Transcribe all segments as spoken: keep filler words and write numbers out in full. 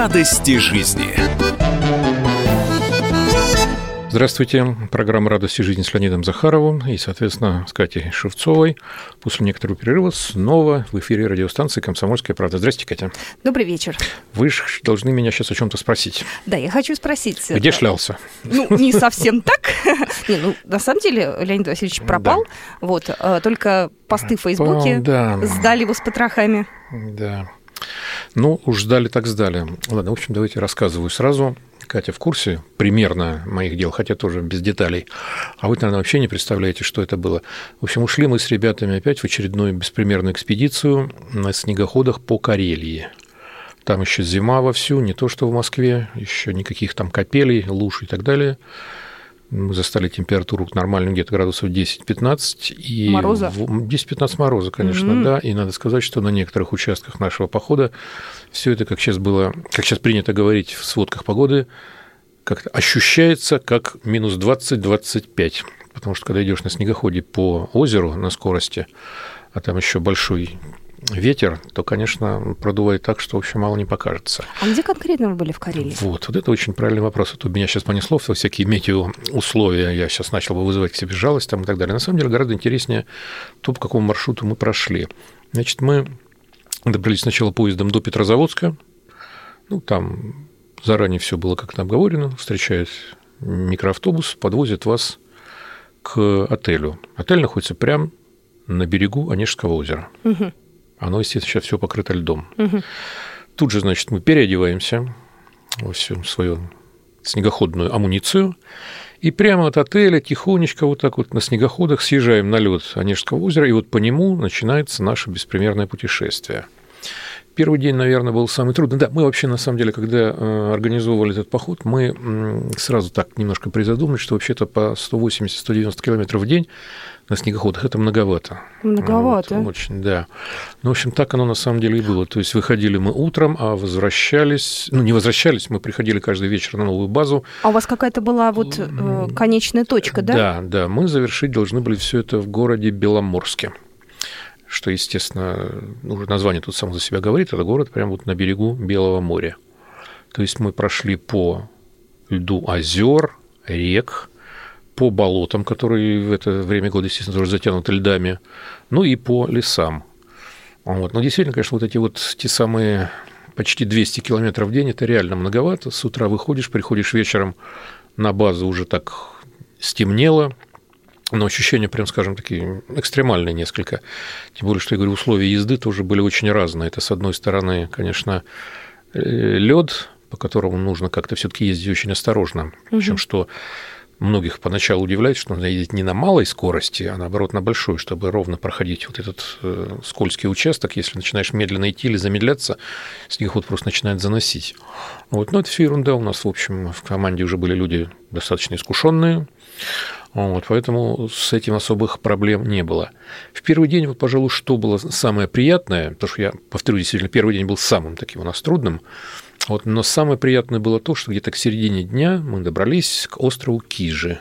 Радости жизни. Здравствуйте. Программа «Радости жизни» с Леонидом Захаровым и, соответственно, с Катей Шевцовой. После некоторого перерыва снова в эфире радиостанции «Комсомольская правда». Здравствуйте, Катя. Добрый вечер. Вы же должны меня сейчас о чем-то спросить. Да, я хочу спросить. Где шлялся? Ну, не совсем так. Не, ну, на самом деле, Леонид Васильевич пропал. Да. Вот, только посты в Фейсбуке да. сдали его с потрохами. Да. Ну, уж сдали так сдали. Ладно, в общем, давайте рассказываю сразу. Катя в курсе примерно моих дел, хотя тоже без деталей. А вы, наверное, вообще не представляете, что это было. В общем, ушли мы с ребятами опять в очередную беспримерную экспедицию на снегоходах по Карелии. Там еще зима вовсю, не то что в Москве, еще никаких там капелей, луж и так далее. Мы застали температуру нормальную, где-то градусов десять-пятнадцать. И мороза? десять-пятнадцать мороза, конечно, mm-hmm. да. И надо сказать, что на некоторых участках нашего похода все это, как сейчас было, как сейчас принято говорить в сводках погоды, как-то ощущается как минус двадцать-двадцать пять. Потому что когда идешь на снегоходе по озеру на скорости, а там еще большой ветер, то, конечно, продувает так, что, в общем, мало не покажется. А где конкретно вы были в Карелии? Вот, вот это очень правильный вопрос. Вот у меня сейчас понесло во всякие метеоусловия, я сейчас начал бы вызывать к себе жалость там и так далее. На самом деле гораздо интереснее то, по какому маршруту мы прошли. Значит, мы добрались сначала поездом до Петрозаводска, ну, там заранее все было как-то обговорено, встречает микроавтобус, подвозит вас к отелю. Отель находится прямо на берегу Онежского озера. Угу. Оно, естественно, сейчас все покрыто льдом. Угу. Тут же, значит, мы переодеваемся во всю свою снегоходную амуницию и прямо от отеля тихонечко вот так вот на снегоходах съезжаем на лед Онежского озера, и вот по нему начинается наше беспримерное путешествие. Первый день, наверное, был самый трудный. Да, мы вообще, на самом деле, когда организовывали этот поход, мы сразу так немножко призадумались, что вообще-то по сто восемьдесят - сто девяносто километров в день на снегоходах это многовато. Многовато. Вот, очень, да. Ну, в общем, так оно на самом деле и было. То есть выходили мы утром, а возвращались... Ну, не возвращались, мы приходили каждый вечер на новую базу. А у вас какая-то была вот э, конечная точка, да? Да, да. Мы завершить должны были все это в городе Беломорске. Что, естественно, уже название тут само за себя говорит, это город прямо вот на берегу Белого моря. То есть мы прошли по льду озер, рек, по болотам, которые в это время года, естественно, тоже затянуты льдами, ну и по лесам. Вот. Но действительно, конечно, вот эти вот те самые почти двести километров в день, это реально многовато. С утра выходишь, приходишь вечером на базу, уже так стемнело, но ощущения, прям скажем, такие экстремальные несколько. Тем более, что, я говорю, условия езды тоже были очень разные. Это, с одной стороны, конечно, лед, по которому нужно как-то все-таки ездить очень осторожно. Причем, угу. что многих поначалу удивляет, что нужно ездить не на малой скорости, а наоборот на большой, чтобы ровно проходить вот этот скользкий участок. Если начинаешь медленно идти или замедляться, снегоход просто начинает заносить. Вот. Но это все ерунда. У нас, в общем, в команде уже были люди достаточно искушенные. Вот, поэтому с этим особых проблем не было. В первый день, вот, пожалуй, что было самое приятное, потому что я, повторю, действительно, первый день был самым таким у нас трудным, вот, но самое приятное было то, что где-то к середине дня мы добрались к острову Кижи.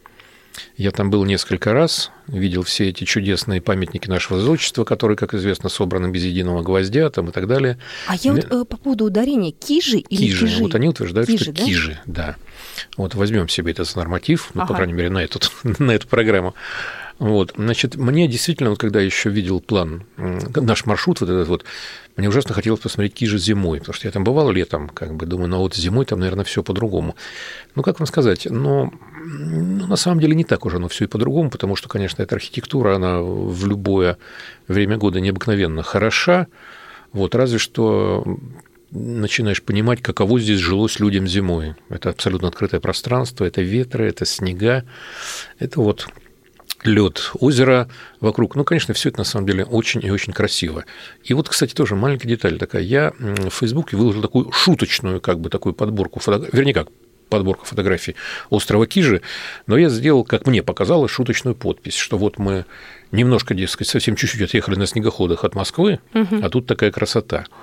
Я там был несколько раз, видел все эти чудесные памятники нашего зодчества, которые, как известно, собраны без единого гвоздя там, и так далее. А я вот э, по поводу ударения Кижи или Кижи? Кижи? Вот они утверждают, Кижи, что да? Кижи, да. Вот возьмем себе это за норматив, ну, ага. по крайней мере, на эту, на эту программу. Вот, значит, мне действительно, вот, когда я еще видел план, наш маршрут вот этот вот, мне ужасно хотелось посмотреть Кижи зимой, потому что я там бывал летом, как бы, думаю, ну, вот зимой там, наверное, все по-другому. Ну, как вам сказать, но ну, на самом деле не так уже оно все и по-другому, потому что, конечно, эта архитектура, она в любое время года необыкновенно хороша, вот, разве что начинаешь понимать, каково здесь жилось людям зимой. Это абсолютно открытое пространство, это ветры, это снега, это вот лед озера вокруг. Ну, конечно, все это на самом деле очень и очень красиво. И вот, кстати, тоже маленькая деталь такая. Я в Фейсбуке выложил такую шуточную, как бы, такую подборку фотографий, вернее, как подборка фотографий острова Кижи, но я сделал, как мне показалось, шуточную подпись, что вот мы немножко, дескать, совсем чуть-чуть отъехали на снегоходах от Москвы, угу. а тут такая красота.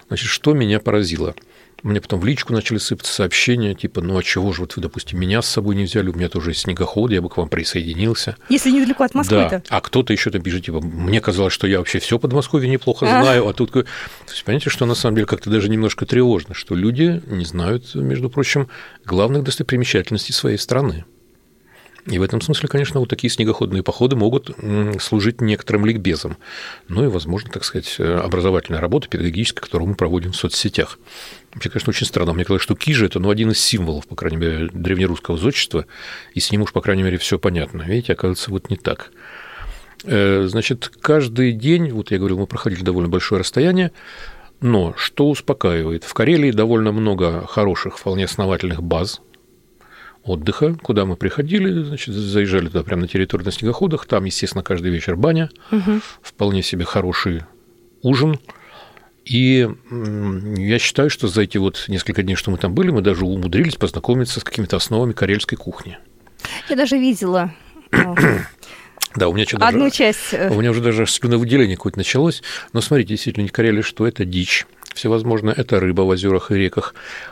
Значит, что меня поразило? Мне потом в личку начали сыпаться сообщения, типа, ну, а чего же вот вы, допустим, меня с собой не взяли, у меня тоже есть снегоход, я бы к вам присоединился. Если недалеко от Москвы-то. Да, а кто-то еще там пишет, типа, мне казалось, что я вообще все Подмосковье неплохо знаю, а, а тут... То есть, понимаете, что на самом деле как-то даже немножко тревожно, что люди не знают, между прочим, главных достопримечательностей своей страны. И в этом смысле, конечно, вот такие снегоходные походы могут служить некоторым ликбезом. Ну и, возможно, так сказать, образовательная работа педагогическая, которую мы проводим в соцсетях. Вообще, конечно, очень странно. Мне казалось, что кижа – это ну, один из символов, по крайней мере, древнерусского зодчества, и с ним уж, по крайней мере, все понятно. Видите, оказывается, вот не так. Значит, каждый день, вот я говорил, мы проходили довольно большое расстояние, но что успокаивает? В Карелии довольно много хороших, вполне основательных баз отдыха, куда мы приходили, значит, заезжали туда прямо на территорию на снегоходах, там, естественно, каждый вечер баня, угу. вполне себе хороший ужин, и я считаю, что за эти вот несколько дней, что мы там были, мы даже умудрились познакомиться с какими-то основами карельской кухни. Я даже видела... Да, у меня что-то одну даже, часть. У меня уже даже слюновыделение какое-то началось. Но смотрите, действительно, не Карелия, что это дичь всевозможная, это рыба в озерах и реках.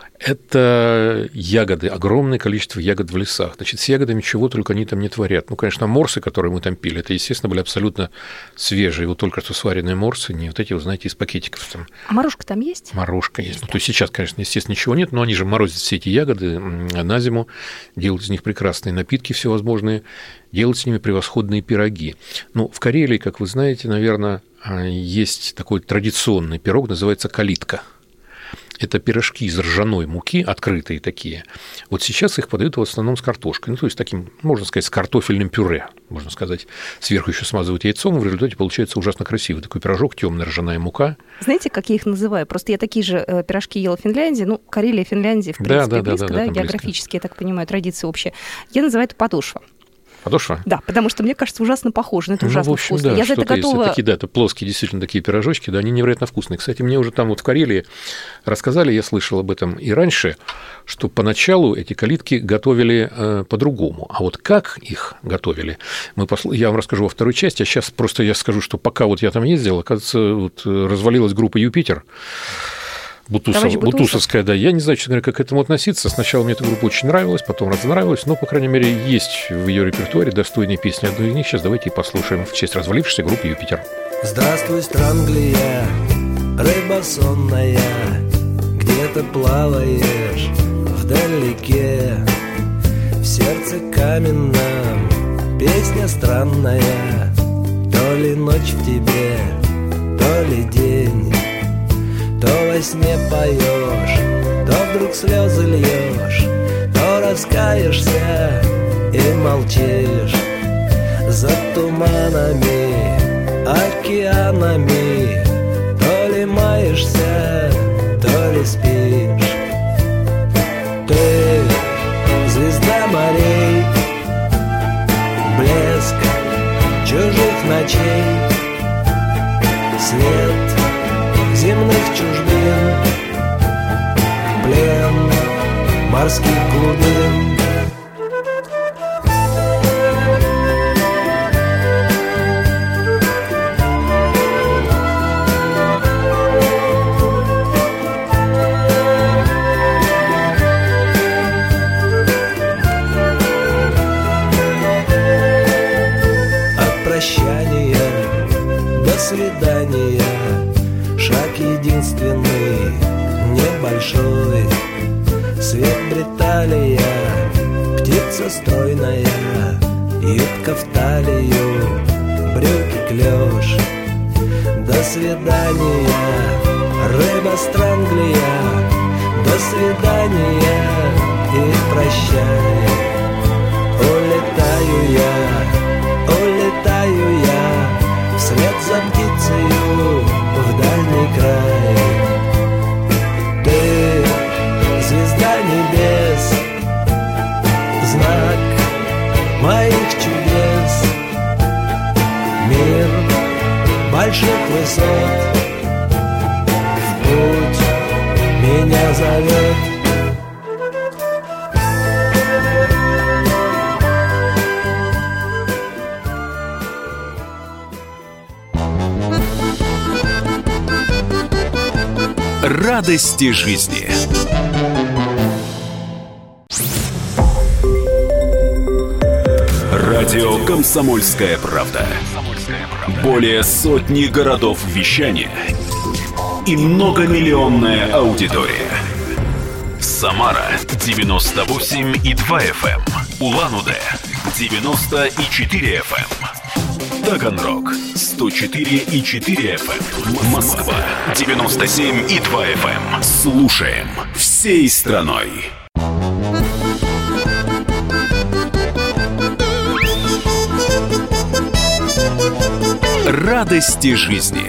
Это ягоды, огромное количество ягод в лесах. Значит, с ягодами чего только они там не творят. Ну, конечно, морсы, которые мы там пили, это, естественно, были абсолютно свежие, вот только что сваренные морсы, не вот эти, вы знаете, из пакетиков. Там. А морожка там есть? Морожка есть. Ну, то есть сейчас, конечно, естественно, ничего нет, но они же морозят все эти ягоды на зиму, делают из них прекрасные напитки всевозможные, делают с ними превосходные пироги. Ну, в Карелии, как вы знаете, наверное, есть такой традиционный пирог, называется калитка. Это пирожки из ржаной муки, открытые такие. Вот сейчас их подают в основном с картошкой. Ну, то есть таким, можно сказать, с картофельным пюре, можно сказать. Сверху еще смазывают яйцом, и в результате получается ужасно красивый такой пирожок, темная ржаная мука. Знаете, как я их называю? Просто я такие же пирожки ела в Финляндии. Ну, Карелия, Финляндия, в принципе, да, да, близко, да, да, да, да, географически, близко. Я так понимаю, традиции общие. Я называю это подошва. Подошва? Да, потому что, мне кажется, ужасно похоже, но это ужасно ну, в общем, вкусно. Да, я за это готова... Есть. Такие, да, это плоские, действительно, такие пирожочки, да, они невероятно вкусные. Кстати, мне уже там вот в Карелии рассказали, я слышал об этом и раньше, что поначалу эти калитки готовили э, по-другому. А вот как их готовили, мы посл... я вам расскажу во второй части, а сейчас просто я скажу, что пока вот я там ездил, оказывается, вот развалилась группа «Юпитер», Бутусов, Бутусовская, да. Я не знаю, честно говоря, как к этому относиться. Сначала мне эта группа очень нравилась, потом разонравилась, но, по крайней мере, есть в ее репертуаре достойные песни. Одну из них сейчас давайте и послушаем в честь развалившейся группы «Юпитер». Здравствуй, Странглия, рыба сонная, где ты плаваешь вдалеке, в сердце каменном песня странная, то ли ночь в тебе, то ли день. То во сне поешь, то вдруг слезы льешь, то раскаешься и молчишь. За туманами, океанами, то ли маешься, то ли спишь. Ты звезда морей, блеск чужих ночей, свет земных чужбин, плен морских глубин. От прощания до свидания шаг единственный, небольшой. Свет Бриталия, птица стройная, юбка в талию, брюки клёш. До свидания, рыба Странглия, до свидания и прощай. Улетаю я, улетаю я вслед за птицею в дальний край. Ты звезда небес, знак моих чудес, мир больших высот в путь меня зовет. Радости жизни. Радио «Комсомольская правда». Более сотни городов вещания и многомиллионная аудитория. Самара девяносто восемь и два эф эм, Улан-Удэ девяносто и четыре эф эм, Таганрог сто четыре и четыре эф эм, Москва девяносто семь и два эф эм. Слушаем всей страной. Радости жизни.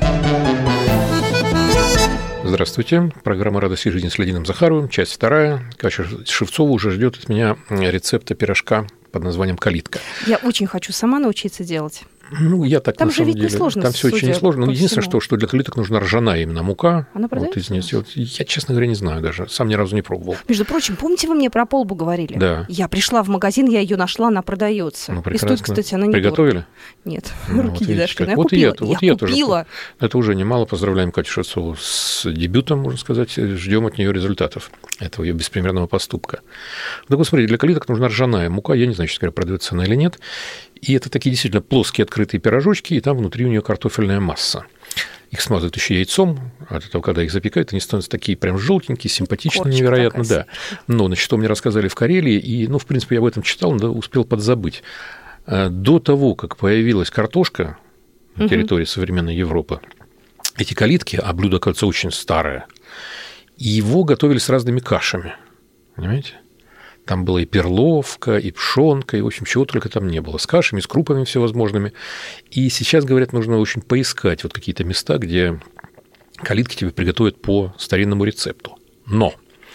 Здравствуйте. Программа «Радости жизни» с Леонидом Захаровым. Часть вторая. Катя Шевцова уже ждет от меня рецепта пирожка под названием «Калитка». Я очень хочу сама научиться делать. Ну, я так, там на же самом ведь деле. Несложно, там все очень несложно. Но единственное, что, что для калиток нужна ржаная именно мука. Она продается? Вот из нее сделать. Я, честно говоря, не знаю даже. Сам ни разу не пробовал. Между прочим, помните, вы мне про полбу говорили? Да. Я пришла в магазин, я ее нашла, она продается. Ну, и стоит, кстати, она не Приготовили? Нет, ну, руки вот не дошли. Я вот купила. Я, вот я, я купила. Тоже, это уже немало. Поздравляем Катю Шевцову с дебютом, можно сказать. Ждем от нее результатов этого ее беспримерного поступка. Так вот, смотрите, для калиток нужна ржаная мука. Я не знаю, честно говоря, продается она или нет. И это такие действительно плоские открытые пирожочки, и там внутри у нее картофельная масса. Их смазывают еще яйцом, от этого, когда их запекают, они становятся такие прям желтенькие, симпатичные, корочка невероятно, да. Но, значит, что мне рассказали в Карелии, и, ну, в принципе, я об этом читал, но успел подзабыть. До того, как появилась картошка на территории угу. современной Европы, эти калитки, а блюдо, кажется, очень старое, его готовили с разными кашами, понимаете? Там была и перловка, и пшенка, и, в общем, чего только там не было. С кашами, с крупами всевозможными. И сейчас, говорят, нужно очень поискать вот какие-то места, где калитки тебе приготовят по старинному рецепту. Но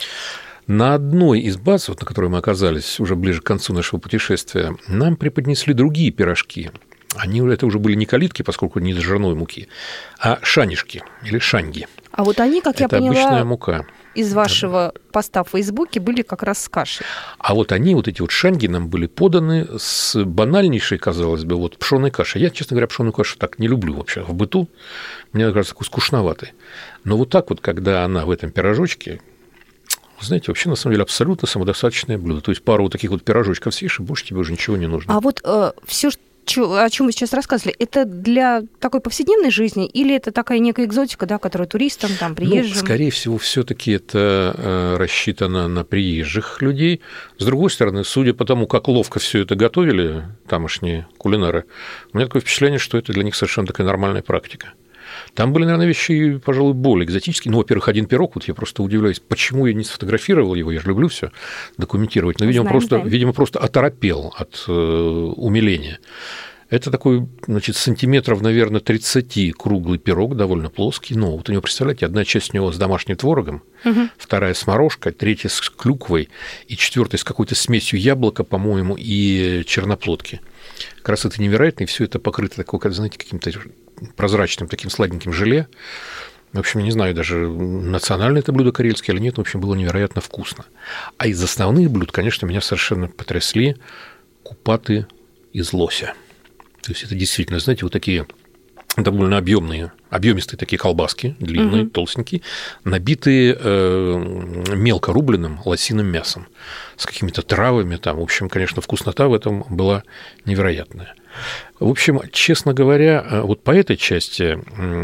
на одной из баз, вот на которой мы оказались уже ближе к концу нашего путешествия, нам преподнесли другие пирожки. Они, это уже были не калитки, поскольку не из ржаной муки, а шанишки или шанги. А вот они, как это я поняла, обычная мука. Из вашего поста в Фейсбуке были как раз с кашей. А вот они, вот эти вот шанги нам были поданы с банальнейшей, казалось бы, вот пшёной кашей. Я, честно говоря, пшёную кашу так не люблю вообще в быту. Мне кажется, такой скучноватый. Но вот так вот, когда она в этом пирожочке, вы знаете, вообще, на самом деле, абсолютно самодостаточное блюдо. То есть пару вот таких вот пирожочков съешь, и больше тебе уже ничего не нужно. А вот э, все, что о чем вы сейчас рассказывали, это для такой повседневной жизни или это такая некая экзотика, да, которая туристам, там, приезжим? Ну, скорее всего, все-таки это рассчитано на приезжих людей. С другой стороны, судя по тому, как ловко все это готовили тамошние кулинары, у меня такое впечатление, что это для них совершенно такая нормальная практика. Там были, наверное, вещи, пожалуй, более экзотические. Ну, во-первых, один пирог, вот я просто удивляюсь, почему я не сфотографировал его, я же люблю все документировать, но, видимо, знаем, просто, знаем. видимо, просто оторопел от э, умиления. Это такой, значит, сантиметров, наверное, тридцать круглый пирог, довольно плоский. Но вот у него, представляете, одна часть у него с домашним творогом, угу. вторая с морожкой, третья с клюквой и четвертая с какой-то смесью яблока, по-моему, и черноплодки. Как раз это невероятно, и все это покрыто такой, как, знаете, каким-то прозрачным таким сладеньким желе. В общем, я не знаю даже, национальное это блюдо карельское или нет, но, в общем, было невероятно вкусно. А из основных блюд, конечно, меня совершенно потрясли купаты из лося. То есть это действительно, знаете, вот такие довольно объемные, объемистые такие колбаски, длинные, угу. толстенькие, набитые э, мелко рубленым лосиным мясом с какими-то травами. Там, в общем, конечно, вкуснота в этом была невероятная. В общем, честно говоря, вот по этой части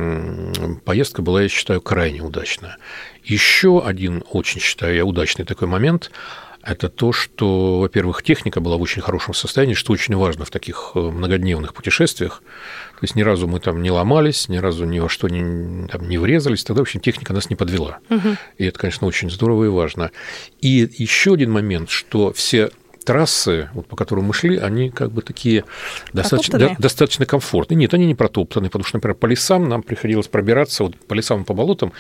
поездка была, я считаю, крайне удачная. Еще один очень, считаю я, удачный такой момент – это то, что, во-первых, техника была в очень хорошем состоянии, что очень важно в таких многодневных путешествиях. То есть ни разу мы там не ломались, ни разу ни во что не, там, не врезались, тогда, в общем, техника нас не подвела. Угу. И это, конечно, очень здорово и важно. И еще один момент, что все трассы, вот, по которым мы шли, они как бы такие достаточно, до, достаточно комфортные. Нет, они не протоптаны, потому что, например, по лесам нам приходилось пробираться, вот по лесам и по болотам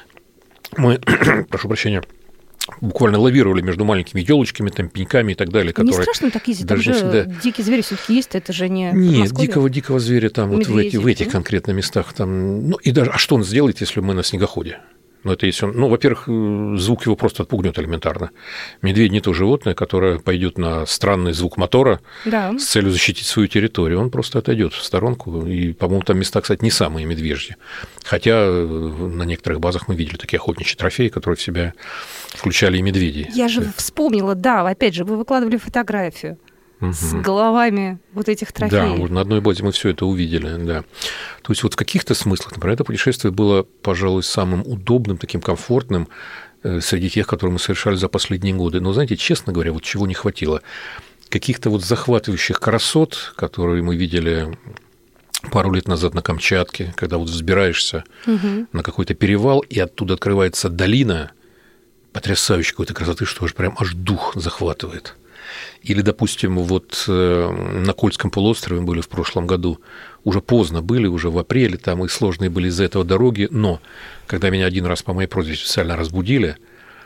мы, прошу прощения, буквально лавировали между маленькими елочками, там, пеньками и так далее. Не страшно так ездить? Там же да. дикие звери все-таки есть, это же не Нет, дикого, дикого зверя там вот в, эти, в этих конкретно местах. Там, ну, и даже, а что он сделает, если мы на снегоходе? Но это если он... Ну, во-первых, звук его просто отпугнет элементарно. Медведь не то животное, которое пойдет на странный звук мотора да. с целью защитить свою территорию. Он просто отойдет в сторонку. И, по-моему, там места, кстати, не самые медвежьи. Хотя на некоторых базах мы видели такие охотничьи трофеи, которые в себя включали и медведей. Я же вспомнила, да, опять же, вы выкладывали фотографию. Угу. С головами вот этих трофеев. Да, вот на одной базе мы все это увидели, да. То есть вот в каких-то смыслах, например, это путешествие было, пожалуй, самым удобным, таким комфортным среди тех, которые мы совершали за последние годы. Но, знаете, честно говоря, вот чего не хватило? Каких-то вот захватывающих красот, которые мы видели пару лет назад на Камчатке, когда вот взбираешься угу. на какой-то перевал, и оттуда открывается долина потрясающей какой-то красоты, что аж прям аж дух захватывает. Или, допустим, вот на Кольском полуострове мы были в прошлом году, уже поздно были, уже в апреле, там и сложные были из-за этого дороги, но когда меня один раз по моей просьбе специально разбудили,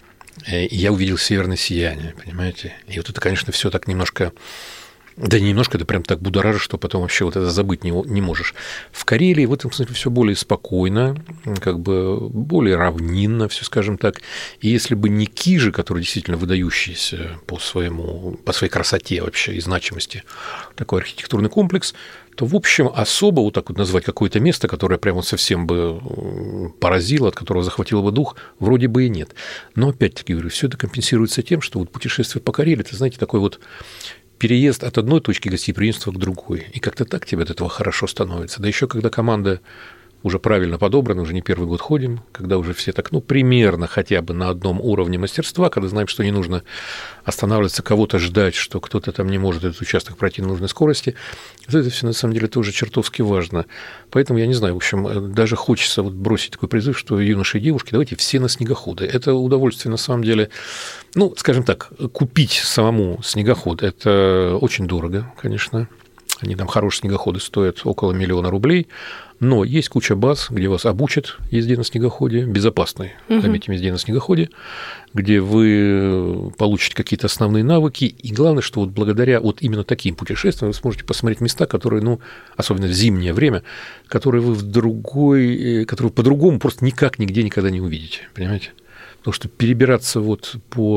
я увидел северное сияние, понимаете? И вот это, конечно, все так немножко... Да не немножко, это прям так будоражит, что потом вообще вот это забыть не, не можешь. В Карелии в этом смысле все более спокойно, как бы более равнинно, все, скажем так. И если бы не Кижи, который действительно выдающийся по, своему, по своей красоте вообще и значимости, такой архитектурный комплекс, то, в общем, особо вот так вот назвать какое-то место, которое прямо совсем бы поразило, от которого захватило бы дух, вроде бы и нет. Но, опять-таки, говорю, все это компенсируется тем, что вот путешествие по Карелии, это, знаете, такой вот переезд от одной точки гостеприимства к другой. И как-то так тебе от этого хорошо становится. Да еще когда команда уже правильно подобрана, уже не первый год ходим, когда уже все так, ну, примерно хотя бы на одном уровне мастерства, когда знаем, что не нужно останавливаться, кого-то ждать, что кто-то там не может этот участок пройти на нужной скорости, это все на самом деле тоже чертовски важно. Поэтому, я не знаю, в общем, даже хочется вот бросить такой призыв, что юноши и девушки, давайте все на снегоходы. Это удовольствие, на самом деле, ну, скажем так, купить самому снегоход, это очень дорого, конечно. Они там хорошие снегоходы стоят около миллиона рублей, но есть куча баз, где вас обучат езде на снегоходе, безопасной, угу. заметьте, езде на снегоходе, где вы получите какие-то основные навыки, и главное, что вот благодаря вот именно таким путешествиям вы сможете посмотреть места, которые, ну, особенно в зимнее время, которые вы в другой, которые по-другому просто никак нигде никогда не увидите, понимаете? Потому что перебираться вот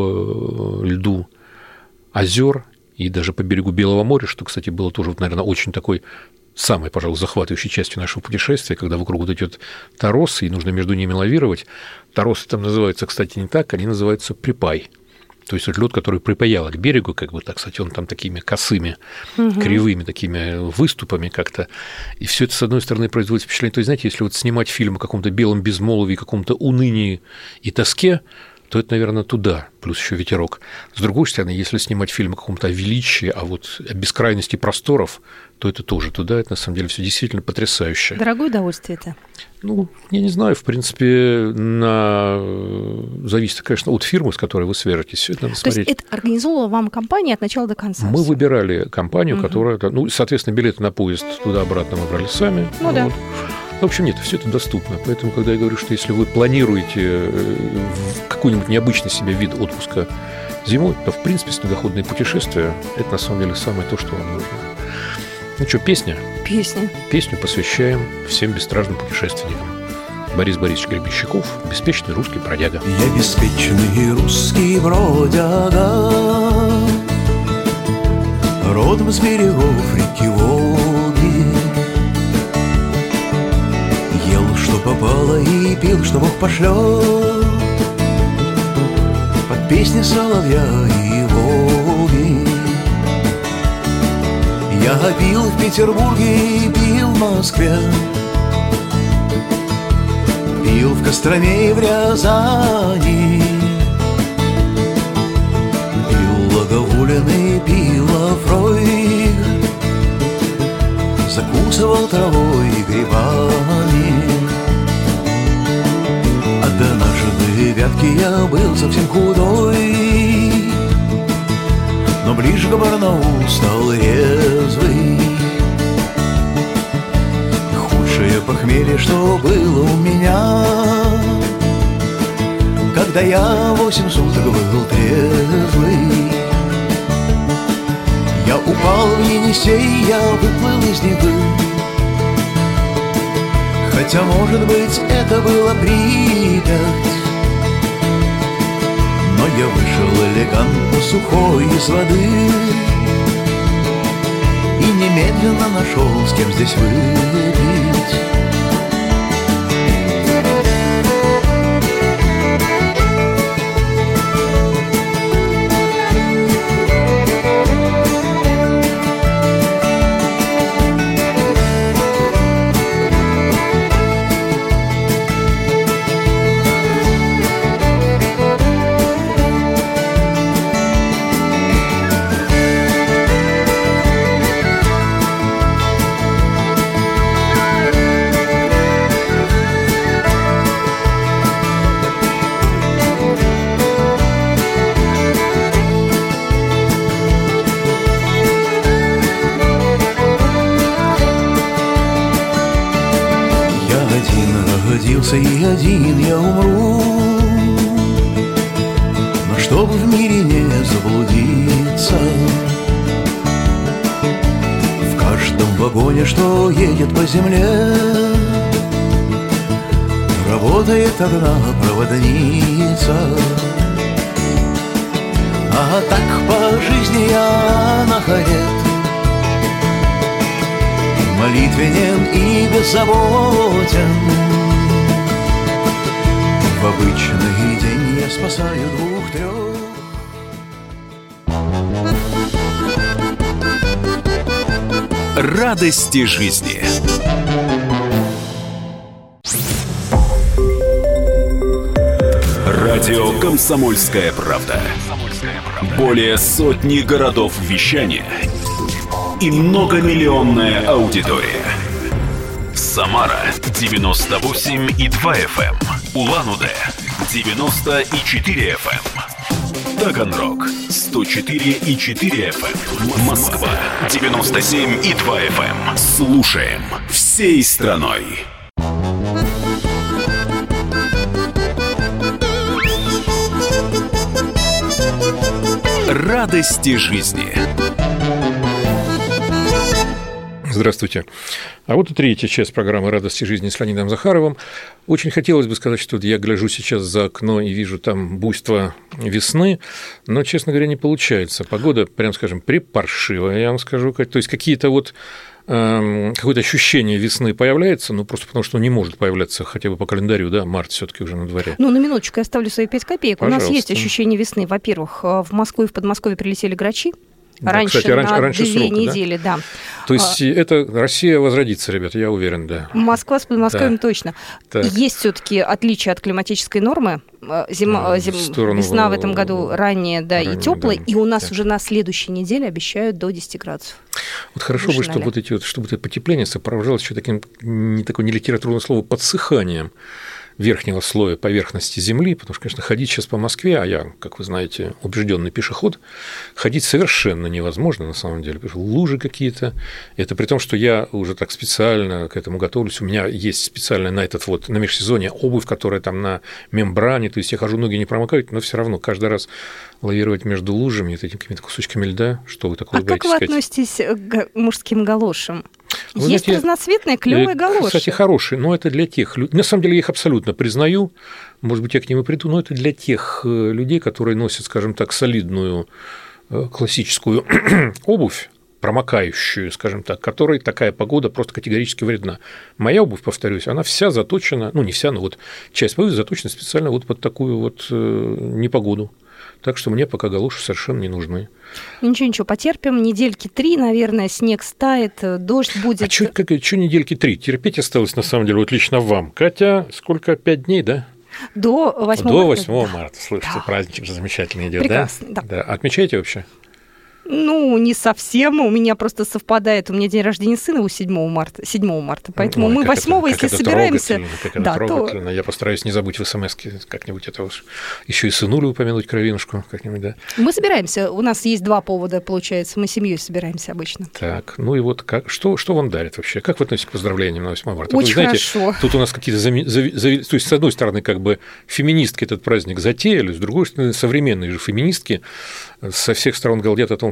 по льду озер и даже по берегу Белого моря, что, кстати, было тоже, наверное, очень такой самой, пожалуй, захватывающей частью нашего путешествия, когда вокруг вот идет торосы, и нужно между ними лавировать. Торосы там называются, кстати, не так, они называются припай. То есть вот лед, который припаяло к берегу, как бы так, кстати, он там такими косыми, угу. кривыми такими выступами как-то. И все это, с одной стороны, производит впечатление. То есть, знаете, если вот снимать фильм о каком-то белом безмолвии, каком-то унынии и тоске, то это, наверное, туда, плюс еще ветерок. С другой стороны, если снимать фильм о каком-то величии, а вот о бескрайности просторов, то это тоже туда. Это, на самом деле, все действительно потрясающе. Дорогое удовольствие это? Ну, я не знаю, в принципе, на... зависит, конечно, от фирмы, с которой вы свяжетесь. Все это надо смотреть. То есть это организовала вам компания от начала до конца? Мы выбирали компанию, угу. которая... Ну, соответственно, билеты на поезд туда-обратно мы брали сами. Ну, вот. Да. В общем, нет, все это доступно. Поэтому, когда я говорю, что если вы планируете какой-нибудь необычный себе вид отпуска зимой, то, в принципе, снегоходные путешествия – это, на самом деле, самое то, что вам нужно. Ну что, песня? Песня. Песню посвящаем всем бесстрашным путешественникам. Борис Борисович Гребенщиков, беспечный русский бродяга. Я беспечный русский бродяга, родом с берегов реки Волги. Ел, что попало, и пил, что Бог пошлет, под песни соловья и Волги. Я пил в Петербурге и пил в Москве, пил в Костроме и в Рязани, пил Логовулин и пил Лафрой, закусывал травой и грибами. Однажды в Вятке я был совсем худой, но ближе к Барнаулу стал резвый. Худшее похмелье, что было у меня, когда я восемь суток был трезвый. Я упал в Енисей, я выплыл из Невы, Хотя, может быть, это было Припять, но я вышел элегантно сухой из воды и немедленно нашел, с кем здесь выпить. И один я умру, но чтобы в мире не заблудиться, в каждом вагоне, что едет по земле, работает одна проводница. А так по жизни я находит, молитвенен и беззаботен. В обычный день я спасаю двух-трех. Радости жизни. Радио «Комсомольская правда». Более сотни городов вещания и многомиллионная аудитория. Самара девяносто восемь и два эф эм, Улан-Удэ девяносто и четыре эф эм, Таганрог сто четыре и четыре эф эм, Москва девяносто семь и два эф эм. Слушаем всей страной. Радости жизни. Здравствуйте. А вот и третья часть программы «Радости жизни» с Леонидом Захаровым. Очень хотелось бы сказать, что я гляжу сейчас за окно и вижу там буйство весны, но, честно говоря, не получается. Погода, прям скажем, припаршивая, я вам скажу. То есть какие-то вот э, какое-то ощущение весны появляется, ну, просто потому что не может появляться хотя бы по календарю, да, март все-таки уже на дворе. Ну, на минуточку я оставлю свои пять копеек. Пожалуйста. У нас есть ощущение весны. Во-первых, в Москву и в Подмосковье прилетели грачи. Да, раньше, кстати, раньше, на раньше две срока, недели, да. да. То есть а, это Россия возродится, ребята, я уверен, да. Москва с Подмосковьем, да. Точно. Так. Есть все-таки отличие от климатической нормы. Зима, зим, весна в этом году ранняя, да, ранее, и теплая, да. И у нас так. Уже на следующей неделе обещают до десяти градусов. Вот хорошо бы, чтобы вот эти вот, чтобы это потепление сопровождалось еще таким не такое не литературное слово подсыханием верхнего слоя поверхности Земли, потому что, конечно, ходить сейчас по Москве, а я, как вы знаете, убежденный пешеход, ходить совершенно невозможно на самом деле, потому что лужи какие-то. Это при том, что я уже так специально к этому готовлюсь. У меня есть специальная на этот вот на межсезонье обувь, которая там на мембране, то есть я хожу, ноги не промокают, но все равно каждый раз лавировать между лужами и этими какими-то кусочками льда, что вы такое боитесь сказать? А как вы относитесь к мужским галошам? Вы есть знаете, разноцветные клевые галоши. Кстати, хорошие, но это для тех людей. На самом деле я их абсолютно признаю. Может быть, я к ним и приду, но это для тех людей, которые носят, скажем так, солидную классическую обувь, промокающую, скажем так, которой такая погода просто категорически вредна. Моя обувь, повторюсь, она вся заточена, ну не вся, но вот часть обуви заточена специально вот под такую вот непогоду. Так что мне пока галоши совершенно не нужны. Ничего, ничего, потерпим. Недельки три, наверное, снег стает, дождь будет. А что недельки три? Терпеть осталось, на самом деле, вот лично вам. Катя, сколько, пять дней, да? До восьмого марта. До восьмого марта. Слушайте, да. Праздничек же замечательный идет, прекрасно, да? да? Да. Отмечаете вообще? Ну, не совсем. У меня просто совпадает. У меня день рождения сына седьмого марта. седьмого марта. Поэтому Ой, мы восьмого, если это собираемся... Как это да, трогательно. То... Я постараюсь не забыть в смс-ке как-нибудь это уж. Еще и сынулю упомянуть кровинушку как-нибудь, да. Мы собираемся. У нас есть два повода, получается. Мы семьей собираемся обычно. Так, ну и вот как, что, что вам дарят вообще? Как вы относитесь к поздравлениям на восьмого марта? Очень вы знаете, хорошо. Тут у нас какие-то... Зами... Зави... Зави... То есть, с одной стороны, как бы феминистки этот праздник затеяли, с другой стороны, современные же феминистки со всех сторон галдят о том,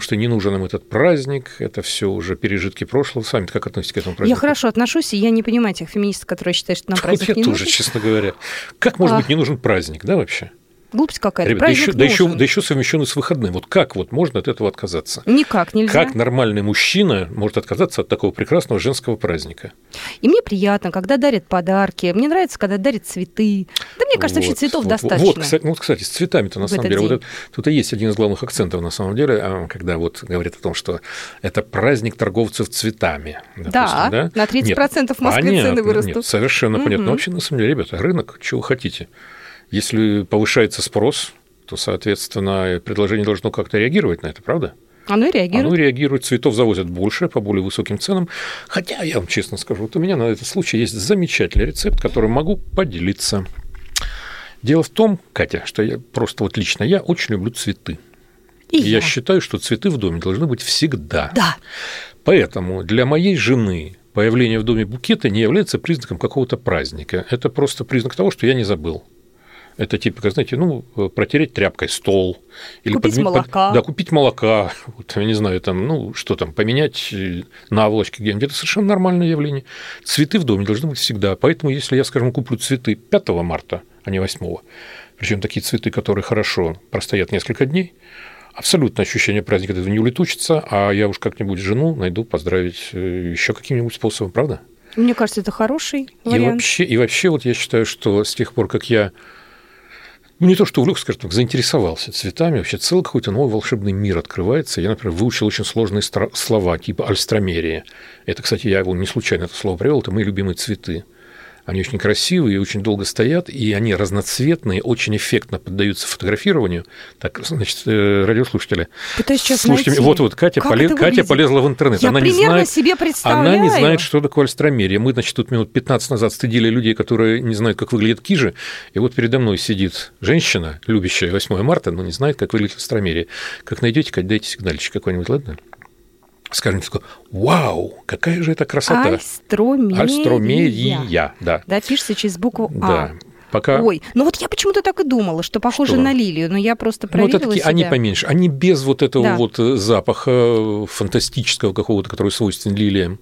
что не нужен нам этот праздник, это все уже пережитки прошлого. Сами как относитесь к этому празднику? Я хорошо отношусь, и я не понимаю тех феминисток, которые считают, что нам вот праздник я не тоже, нужен. честно говоря. Как может а... быть не нужен праздник, да, вообще? Глупость какая-то. Ребята, да, еще, да, еще, да еще совмещенный с выходным. Вот как вот можно от этого отказаться? Никак нельзя. Как нормальный мужчина может отказаться от такого прекрасного женского праздника? И мне приятно, когда дарят подарки. Мне нравится, когда дарят цветы. Да мне кажется, вот, вообще цветов вот, достаточно. Вот, кстати, ну, кстати, с цветами-то на самом деле. Вот это, тут и есть один из главных акцентов на самом деле, когда вот говорят о том, что это праздник торговцев цветами. Допустим, да, да, на тридцать процентов в Москве понятно, цены вырастут. Нет, совершенно угу. понятно. Но вообще, на самом деле, ребята, рынок, чего вы хотите. Если повышается спрос, то, соответственно, предложение должно как-то реагировать на это, правда? Оно и реагирует. Оно реагирует, цветов завозят больше, по более высоким ценам. Хотя, я вам честно скажу, вот у меня на этот случай есть замечательный рецепт, которым могу поделиться. Дело в том, Катя, что я просто вот лично я очень люблю цветы. И, и я. я считаю, что цветы в доме должны быть всегда. Да. Поэтому для моей жены появление в доме букета не является признаком какого-то праздника. Это просто признак того, что я не забыл. Это типа, как знаете, ну, протереть тряпкой стол. Или купить подми... молока. Под... Да, купить молока. Вот, я не знаю, там, ну, что там, поменять наволочки где-нибудь. Это совершенно нормальное явление. Цветы в доме должны быть всегда. Поэтому, если я, скажем, куплю цветы пятого марта, а не восьмого, причем такие цветы, которые хорошо простоят несколько дней, абсолютно ощущение праздника этого не улетучится, а я уж как-нибудь жену найду поздравить еще каким-нибудь способом, правда? Мне кажется, это хороший вариант. И вообще, и вообще вот я считаю, что с тех пор, как я ну, не то, что увлекся, скажем так, заинтересовался цветами, вообще целый какой-то новый волшебный мир открывается. Я, например, выучил очень сложные слова, типа альстромерия. Это, кстати, я его не случайно это слово привел, это мои любимые цветы. Они очень красивые, очень долго стоят, и они разноцветные, очень эффектно поддаются фотографированию. Так, значит, радиослушатели, пытаюсь сейчас слушайте, найти. Вот-вот Катя, поле... Катя полезла в интернет. Я она примерно не знает, себе представляю. Она не знает, что такое альстромерия. Мы, значит, тут минут пятнадцать назад стыдили людей, которые не знают, как выглядят кижи, и вот передо мной сидит женщина, любящая восьмое марта, но не знает, как выглядит альстромерия. Как найдете, Катя, дайте сигнальчик какой-нибудь, ладно? Скажем, такой, вау, какая же это красота. Альстромерия. Альстромерия, да. Да, пишется через букву А. Да. Пока... Ой, ну вот я почему-то так и думала, что похоже что? на лилию, но я просто проверила ну, это такие, себя. Они поменьше, они без вот этого да. вот запаха фантастического какого-то, который свойственен лилиям.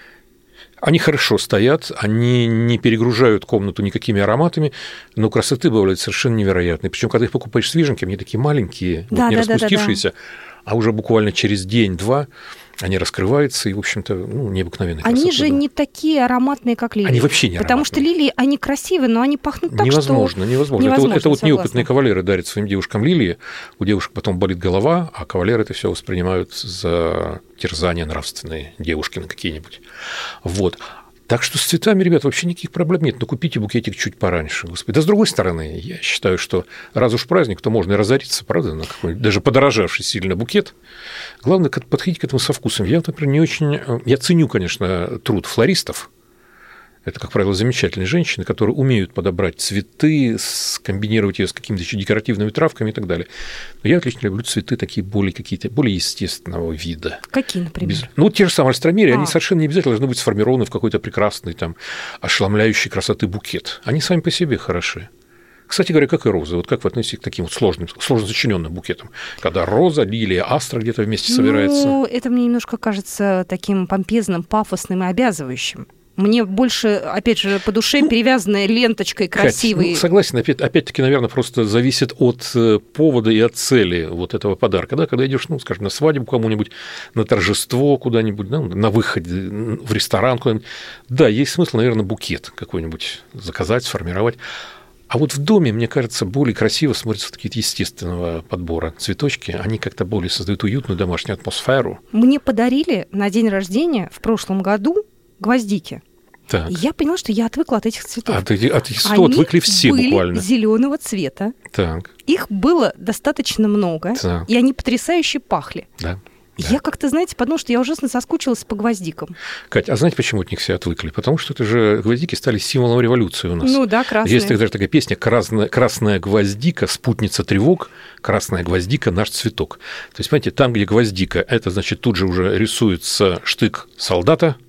Они хорошо стоят, они не перегружают комнату никакими ароматами, но красоты бывают совершенно невероятные. Причем, когда их покупаешь свеженькие, они такие маленькие, да, вот не да, распустившиеся, да, да, да. а уже буквально через день-два они раскрываются, и, в общем-то, ну, необыкновенная красота. Они же да. не такие ароматные, как лилии. Они вообще не Потому ароматные. что лилии, они красивые, но они пахнут так, невозможно, что... Невозможно, невозможно. Это вот, это вот неопытные кавалеры дарят своим девушкам лилии, у девушек потом болит голова, а кавалеры это все воспринимают за терзания нравственные, девушкины какие-нибудь. Вот. Так что с цветами, ребят, вообще никаких проблем нет. Но купите букетик чуть пораньше, господи. Да с другой стороны, я считаю, что раз уж праздник, то можно и разориться, правда, на какой-нибудь даже подорожавший сильно букет. Главное, подходить к этому со вкусом. Я, например, не очень... Я ценю, конечно, труд флористов. Это, как правило, замечательные женщины, которые умеют подобрать цветы, скомбинировать ее с какими-то еще декоративными травками и так далее. Но я отлично люблю цветы такие более какие-то более естественного вида. Какие, например? Без... Ну, вот те же самые альстромерии, а. они совершенно не обязательно должны быть сформированы в какой-то прекрасный, там, ошеломляющий красоты букет. Они сами по себе хороши. Кстати говоря, как и розы. Вот как вы относитесь к таким вот сложным, сложно сочиненным букетам? Когда роза, лилия, астра где-то вместе собирается. Ну, это мне немножко кажется таким помпезным, пафосным и обязывающим. Мне больше, опять же, по душе ну, перевязанная ленточкой красивой. Кать, ну, согласен, опять, опять-таки, наверное, просто зависит от повода и от цели вот этого подарка. Да? Когда идешь, ну, скажем, на свадьбу кому-нибудь, на торжество куда-нибудь, да, на выходе в ресторан куда-нибудь. Да, есть смысл, наверное, букет какой-нибудь заказать, сформировать. А вот в доме, мне кажется, более красиво смотрятся такие естественного подбора цветочки. Они как-то более создают уютную домашнюю атмосферу. Мне подарили на день рождения в прошлом году гвоздики. Так. И я поняла, что я отвыкла от этих цветов. От, от этих цветов отвыкли все были буквально. Зеленого цвета. Так. Их было достаточно много, так. и они потрясающе пахли. Да. Я как-то, знаете, подумала, что я ужасно соскучилась по гвоздикам. Кать, а знаете, почему от них все отвыкли? Потому что это же гвоздики стали символом революции у нас. Ну да, красные. Есть даже такая песня «Красная, красная гвоздика, спутница тревог, красная гвоздика, наш цветок». То есть, понимаете, там, где гвоздика, это значит тут же уже рисуется штык солдата,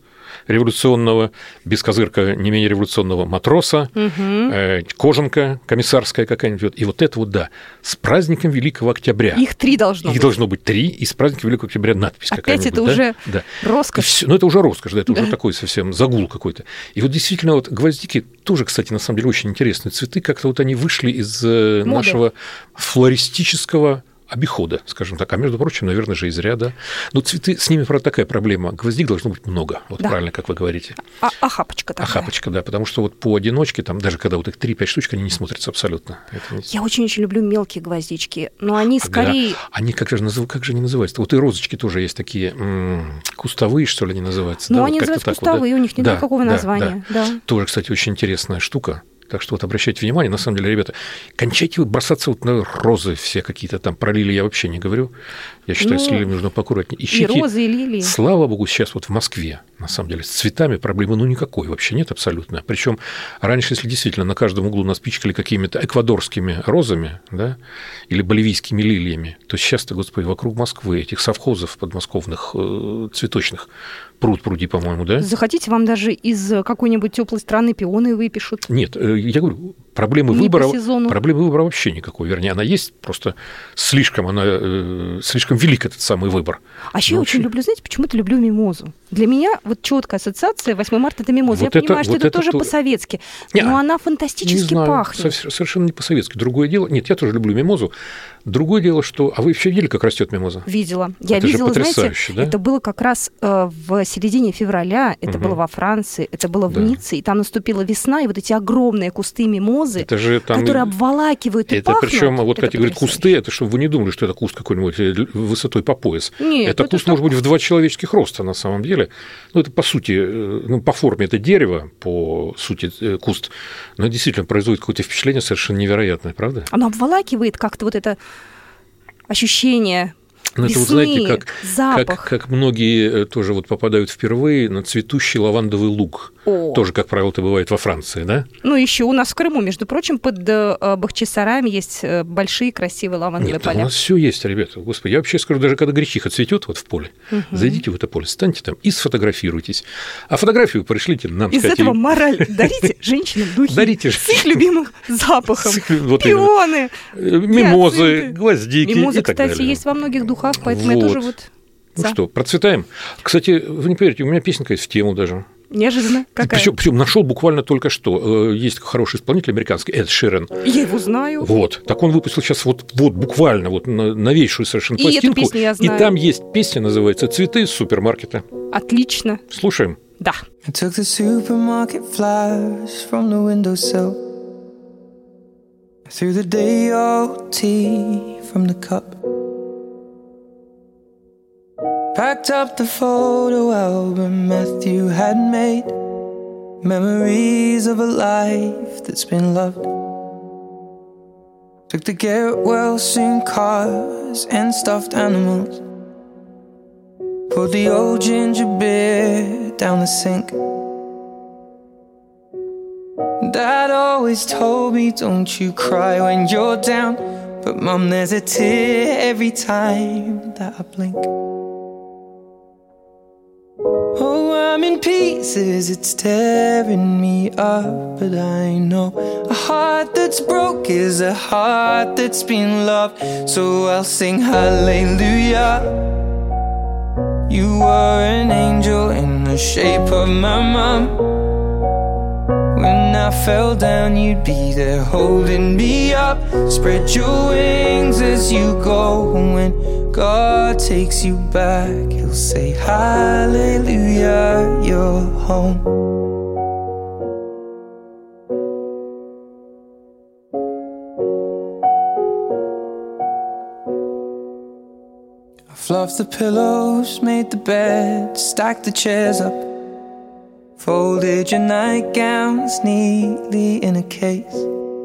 революционного, без козырка не менее революционного матроса, угу. кожанка комиссарская какая-нибудь. И вот это вот, да, с праздником Великого Октября. Их три должно Их быть. должно быть три, и с праздником Великого Октября надпись какая-нибудь. Опять это да? уже да. роскошь. Все, ну, это уже роскошь, да, это да. уже такой совсем загул какой-то. И вот действительно вот гвоздики тоже, кстати, на самом деле очень интересные цветы. Как-то вот они вышли из Моды. Нашего флористического обихода, скажем так. А между прочим, наверное же, из ряда. Но цветы, с ними, правда, такая проблема. Гвоздик должно быть много, вот да. правильно, как вы говорите. А, охапочка такая. Охапочка, да, потому что вот поодиночке, там, даже когда вот их три-пять штучек, они не смотрятся абсолютно. Это не... Я очень-очень люблю мелкие гвоздички, но они скорее... Да. Они, как же, как же они называются? Вот и розочки тоже есть такие м- кустовые, что ли, они называются. Ну, да, они вот называются кустовые, вот, да? у них нет да, никакого да, названия. Да. Да. Тоже, кстати, очень интересная штука. Так что вот обращайте внимание, на самом деле, ребята, кончайте вот бросаться вот на розы все какие-то там, про лилии я вообще не говорю. Я считаю, ну, с лилиями нужно поаккуратнее. Ищите. И розы, и лилии. Слава богу, сейчас вот в Москве, на самом деле, с цветами проблемы ну никакой вообще нет абсолютно. Причем раньше, если действительно на каждом углу нас пичкали какими-то эквадорскими розами, да, или боливийскими лилиями, то сейчас-то, господи, вокруг Москвы этих совхозов подмосковных э, цветочных пруд пруди, по-моему, да? Захотите, вам даже из какой-нибудь теплой страны пионы выпишут. Нет, я говорю, проблемы выбора, проблемы выбора вообще никакой. Вернее, она есть, просто слишком, она, э, слишком велик этот самый выбор. А еще я очень люблю, знаете, почему-то люблю мимозу. Для меня вот четкая ассоциация восьмое марта – это мимоза. Вот я это, понимаю, что вот это, это тоже то... по-советски, не, но она фантастически не знаю, пахнет. Совершенно не по-советски. Другое дело… Нет, я тоже люблю мимозу. Другое дело, что… А вы вообще видели, как растет мимоза? Видела. Я это видела, же потрясающе, знаете, да? Это было как раз э, в середине февраля, это угу. было во Франции, это было в да. Ницце, и там наступила весна, и вот эти огромные кусты мимозы, это же там... которые обволакивают и это пахнут. Причем, вот как говорят, кусты, это чтобы вы не думали, что это куст какой-нибудь высотой по пояс. Нет, это, это куст так... может быть в два человеческих роста на самом деле. Ну, это по сути, ну, по форме это дерево, по сути куст, но действительно производит какое-то впечатление совершенно невероятное, правда? Оно обволакивает как-то вот это ощущение Ну, это весны, вот знаете, как, запах. Как, как многие тоже вот попадают впервые на цветущий лавандовый луг. О. Тоже, как правило, это бывает во Франции, да? Ну, еще у нас в Крыму, между прочим, под Бахчисараями есть большие красивые лавандовые Нет, поля. у нас все есть, ребята. Господи, я вообще скажу, даже когда гречиха цветет вот в поле, угу. зайдите в это поле, станьте там и сфотографируйтесь. А фотографию пришлите нам. Из сказать, этого мораль. Дарите женщинам духи. Дарите с их любимым запахом. Вот пионы. Мимозы, гвоздики Мимозы, и так кстати, далее. есть во многих духах, поэтому вот. я тоже вот... Ну что, процветаем. Кстати, вы не поверите, у меня песенка есть в тему даже. Неожиданно. Какая? Причем, причем нашел буквально только что. Есть хороший исполнитель американский, Эд Ширен. Я его знаю. Вот. Так он выпустил сейчас вот, вот буквально вот новейшую совершенно и пластинку. Эту песню я знаю. И там есть песня, называется «Цветы из супермаркета». Отлично. Слушаем. Да. I took the supermarket flowers from the windowsill. I threw the day old tea from the cup. Packed up the photo album Matthew had made. Memories of a life that's been loved. Took the get well soon cars and stuffed animals. Poured the old ginger beer down the sink. Dad always told me, don't you cry when you're down. But Mum, there's a tear every time that I blink. Oh, I'm in pieces, it's tearing me up. But I know a heart that's broke is a heart that's been loved. So I'll sing hallelujah. You were an angel in the shape of my mom. When I fell down, you'd be there holding me up. Spread your wings as you go. When God takes you back, He'll say hallelujah, you're home. I fluffed the pillows, made the bed, stacked the chairs up. Folded your nightgowns neatly in a case.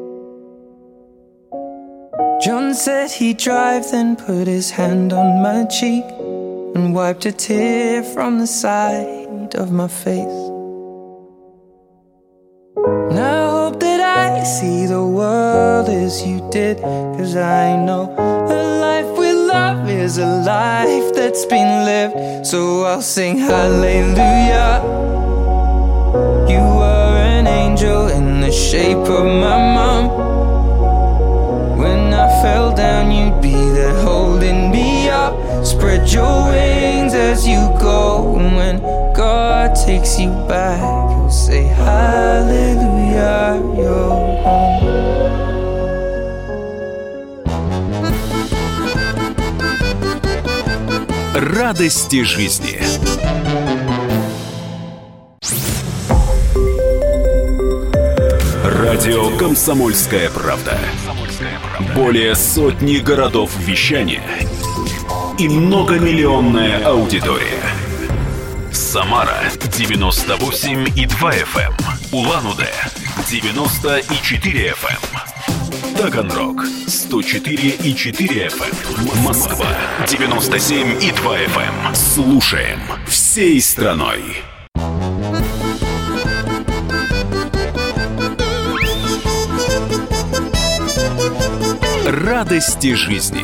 John said he'd drive, then put his hand on my cheek and wiped a tear from the side of my face. And I hope that I see the world as you did, 'cause I know a life with love is a life that's been lived. So I'll sing hallelujah. shape of my mom. When I fell down, you'd be there holding me up. Spread your wings as you go. And when God takes you back, He'll say hallelujah, you're home. Радости жизни. Радио «Комсомольская правда». Более сотни городов вещания и многомиллионная аудитория. Самара девяносто восемь и два эф эм, Улан-Удэ девяносто и четыре эф эм, Таганрог сто четыре и четыре эф эм, Москва девяносто семь и два эф эм. Слушаем всей страной. Радости жизни.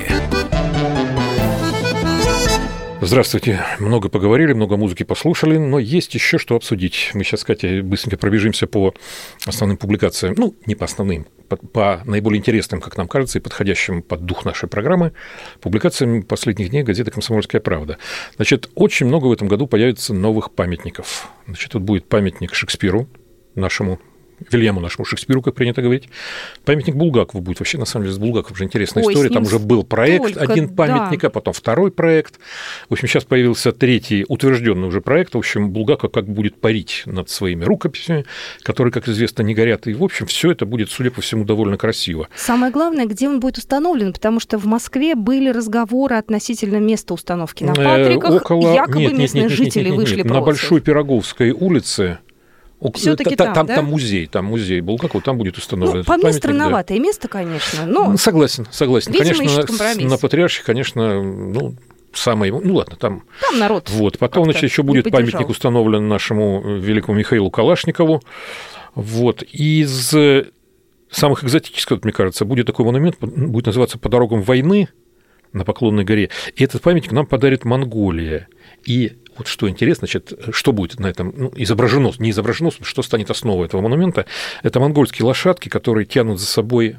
Здравствуйте. Много поговорили, много музыки послушали, но есть еще что обсудить. Мы сейчас, Катя, быстренько пробежимся по основным публикациям. Ну, не по основным, по, по наиболее интересным, как нам кажется, и подходящим под дух нашей программы, публикациям последних дней газеты «Комсомольская правда». Значит, очень много в этом году появится новых памятников. Значит, тут будет памятник Шекспиру, нашему Вильяму нашему Шекспиру, как принято говорить. Памятник Булгакову будет. Вообще, на самом деле, с Булгаковым же интересная Ой, история. Там уже был проект, только, один памятник, да. А потом второй проект. В общем, сейчас появился третий, утвержденный уже проект. В общем, Булгаков как будет парить над своими рукописями, которые, как известно, не горят. И, в общем, все это будет, судя по всему, довольно красиво. Самое главное, где он будет установлен, потому что в Москве были разговоры относительно места установки на Патриках. Около... Якобы нет, местные нет, нет, жители нет, нет, нет, вышли нет. против. На Большой Пироговской улице. Всё-таки там, там, там, да? там музей, там музей Булгакова, там будет установлен. Ну, по мне странноватое да. место, конечно. Но... Согласен, согласен. Видимо, конечно, на Патриарших, конечно, ну, самое... Ну, ладно, там... Там народ Вот. Потом, значит, еще будет памятник установлен нашему великому Михаилу Калашникову. Вот. Из самых экзотических, мне кажется, будет такой монумент, будет называться «По дорогам войны» на Поклонной горе. И этот памятник нам подарит Монголия. И вот что интересно, значит, что будет на этом ну, изображено, не изображено, что станет основой этого монумента, это монгольские лошадки, которые тянут за собой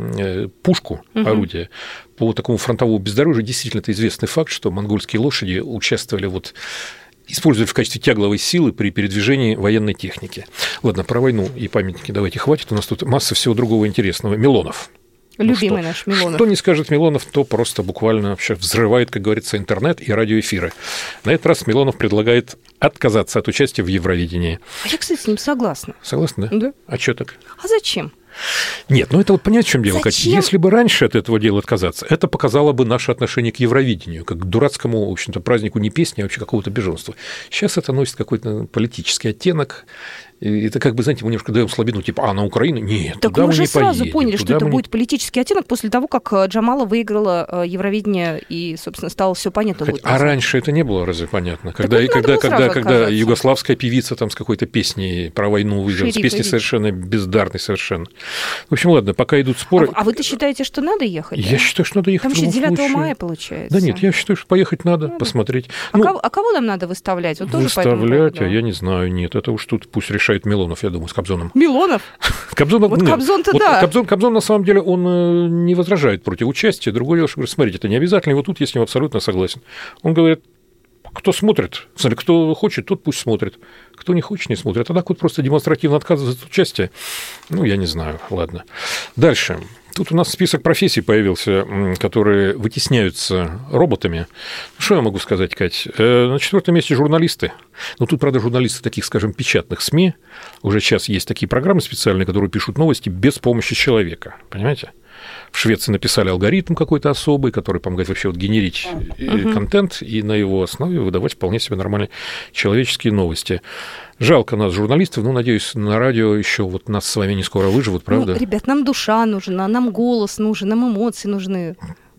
пушку, орудие, угу. по такому фронтовому бездорожью. Действительно, это известный факт, что монгольские лошади участвовали вот использовали в качестве тягловой силы при передвижении военной техники. Ладно, про войну и памятники давайте хватит, у нас тут масса всего другого интересного. Милонов. Любимый ну, наш Милонов. Что не скажет Милонов, то просто буквально вообще взрывает, как говорится, интернет и радиоэфиры. На этот раз Милонов предлагает отказаться от участия в Евровидении. А я, кстати, с ним согласна. Согласна, да? Да. А что так? А зачем? Нет, ну это вот понять, в чем дело, Зачем? Катя. Если бы раньше от этого дела отказаться, это показало бы наше отношение к Евровидению, как к дурацкому, в общем-то, празднику не песни, а вообще какого-то беженства. Сейчас это носит какой-то политический оттенок. И это как бы, знаете, мы немножко даем слабину, типа, а на Украину? Нет, так туда мы мы уже не сразу поедем, поняли, что это мы... будет политический оттенок после того, как Джамала выиграла Евровидение, и, собственно, стало все понятно. Хотя, а раньше это не было разве понятно? Когда, вот когда, когда, когда отказаться. югославская певица там с какой-то песней про войну выиграла, с песней совершенно бездарной совершенно. В общем, ладно, пока идут споры... А, а вы-то считаете, что надо ехать? Я да? считаю, что надо ехать. Там в еще девятого случае. мая, получается. Да нет, я считаю, что поехать надо, надо. посмотреть. А, ну, кого, а кого нам надо выставлять? Вот выставлять, тоже а я не знаю, нет. Это уж тут пусть решает Милонов, я думаю, с Кобзоном. Милонов? Кобзон, вот нет, Кобзон-то вот да. Кобзон, Кобзон, на самом деле, он не возражает против участия. Другое дело, что говорит, смотрите, это не обязательно, и вот тут я с ним абсолютно согласен. Он говорит, кто смотрит, смотри, кто хочет, тот пусть смотрит. Кто не хочет, не смотрит. А так вот просто демонстративно отказывается от участия. Ну, я не знаю, ладно. Дальше. Тут у нас список профессий появился, которые вытесняются роботами. Что я могу сказать, Кать? На четвертом месте журналисты. Ну, тут, правда, журналисты таких, скажем, печатных СМИ. Уже сейчас есть такие программы специальные, которые пишут новости без помощи человека. Понимаете? В Швеции написали алгоритм какой-то особый, который помогает вообще вот генерить uh-huh. контент и на его основе выдавать вполне себе нормальные человеческие новости. Жалко нас, журналистов, но, надеюсь, на радио еще вот нас с вами не скоро выживут, правда? Ну, ребят, нам душа нужна, нам голос нужен, нам эмоции нужны.